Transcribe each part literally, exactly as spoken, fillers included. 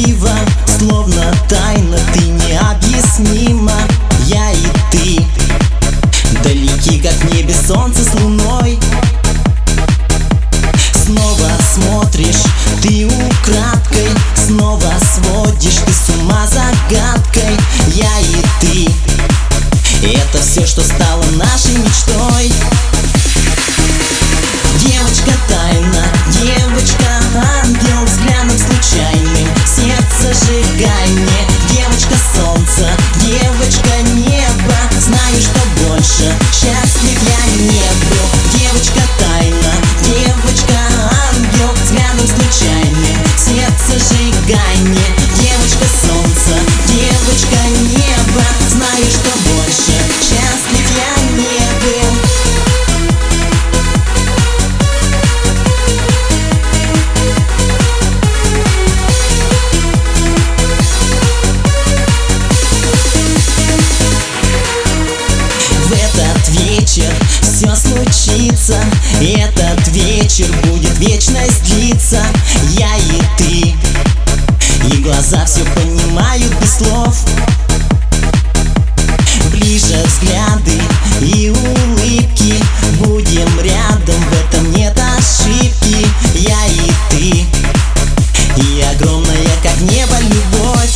красиво, словно тайна, ты необъяснима. Я и ты далеки, как в небе солнце с луной. Снова смотришь ты украдкой, снова сводишь ты с ума загадкой. Я и ты — это все, что стало нашей мечтой. Девочка тайна, девочка ангел, взглядом случайным сердце сжигай мне. Девочка солнце, девочка небо, знаю, что больше счастлив я не был. Девочка тайна, девочка ангел, взглядом случайным сердце сжигай мне. Девочка солнце, девочка небо, знаю, что больше счастлив я не был. Все случится, этот вечер будет вечность длиться. Я и ты, и глаза все понимают без слов. Ближе взгляды и улыбки, будем рядом, в этом нет ошибки. Я и ты, и огромная, как небо, любовь.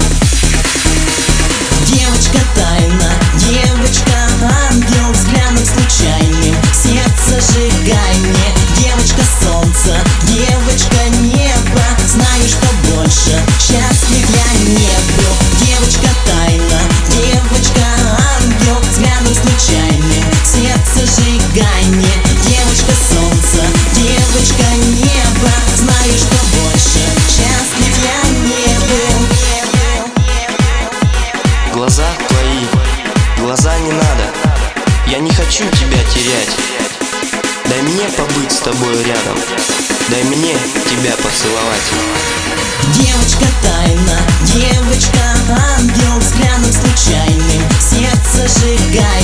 Девочка тайна, девочка ангел, взглядом случайным сердце сжигай мне. Девочка солнце, девочка небо, знаю, что больше счастлив я не был. Девочка тайна, девочка ангел, взглядом случайным сердце сжигай мне. Девочка солнце, девочка небо, знаю, что больше счастлив я не был. Глаза твои, глаза не надо, я не хочу тебя терять. Дай мне побыть с тобой рядом, дай мне тебя поцеловать. Девочка тайна, девочка ангел, взглядом случайным сердце сжигай